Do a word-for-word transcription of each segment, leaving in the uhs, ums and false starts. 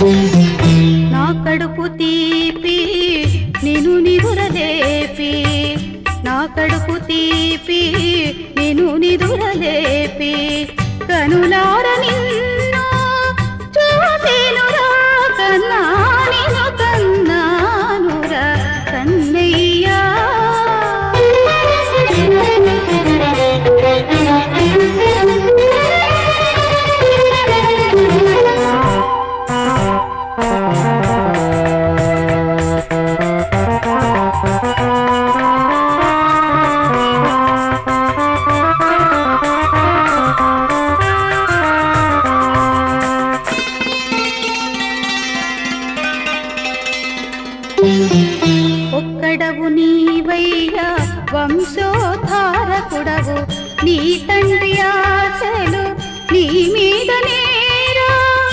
నా కడుపు తీపి నిను నిదురలేపి, నా కడుపు తీపి నిను నిదురలేపి, కనులార నిన్ను చూసేనురా కన్నా నిన్ను కన్నానురా కన్నయ్యా. ఒక్కడవు నీవయ్యా వంశోద్ధారకుడవు, నీ తండ్రి ఆశలు నీ మీద నేరా.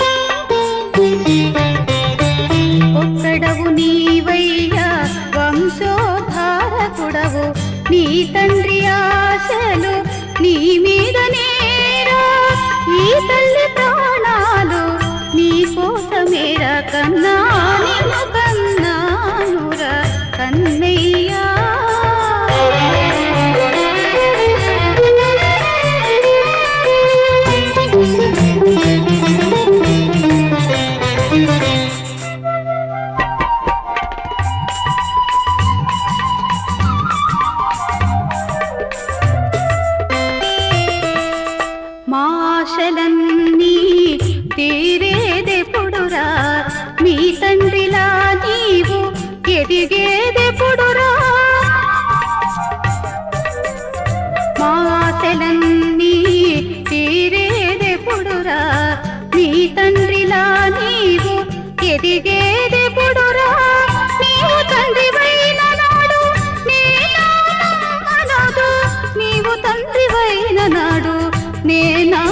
ఒక్కడవు నీవయ్యా వంశోద్ధారకుడవు, నీ తండ్రి ఆశలు నీ మీద నేరా. ఈ తల్లి ప్రాణాలు నీ కోసమేరా కన్నా నిన్ను కన్నానురా కన్నయ్యా. మా ఆశలన్నీ తీరేదెప్పుడురా, మీ తండ్రిలా నీవు ఎదిగేదెప్పుడురా. మా ఆశలన్నీ తీరేదెప్పుడురా, మీ తండ్రిలా నీవు ఎదిగేదెప్పుడురా. నీవు తండ్రివైన నాడు నేనా అనదు, నీవు తండ్రివైన నాడు నేనా